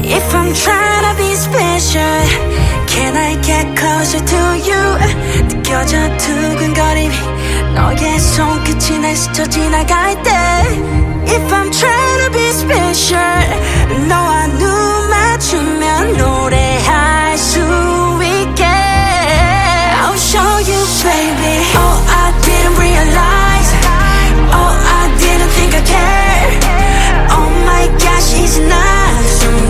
If I'm trying to be special, can I get closer to you? 느껴져 두근거림이 너의 손끝이 날 스쳐 지나갈 때 If I'm trying to be special, 너와 눈 맞추면 노래할 수 있게 I'll show you baby. Oh I didn't realize, oh I didn't think I care. Oh my gosh 이제 날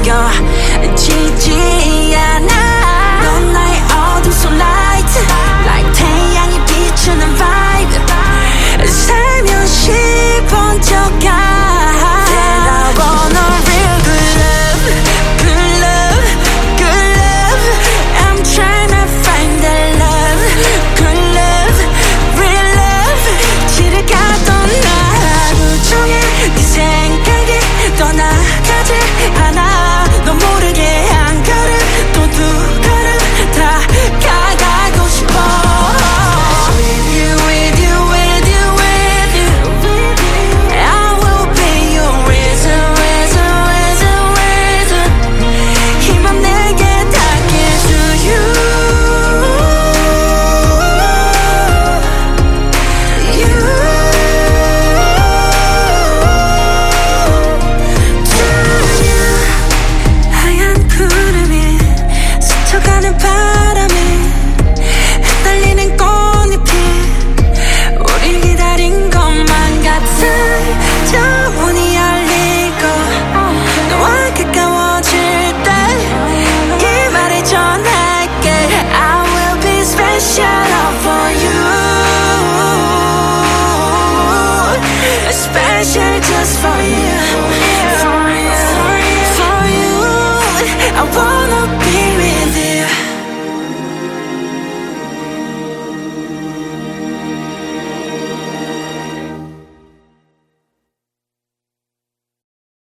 숨겨지지 않아. 넌 나의 어둠 속 light, like 태양이 비추는 vibe. 살며시 번쩍가 That I want a real good love, good love, good love. I'm trying to find that love, good love, real love. 길을 가던 나 하루 종일 네 생각이 떠나가지 않아. 너 모르게 한 걸음 또 두 걸음 다 가가고 싶어. With you, with you, with you, with you. I will be your reason, reason, reason, reason. 이맘 내게 닿게 to you, you, to you. 하얀 구름이 스쳐가는 바람에 흩날리는 꽃잎이 우릴 기다린 것만 같아. 저 문이 열리고 너와 가까워질 때 이 말을 전할게. I will be special for you, special just for you.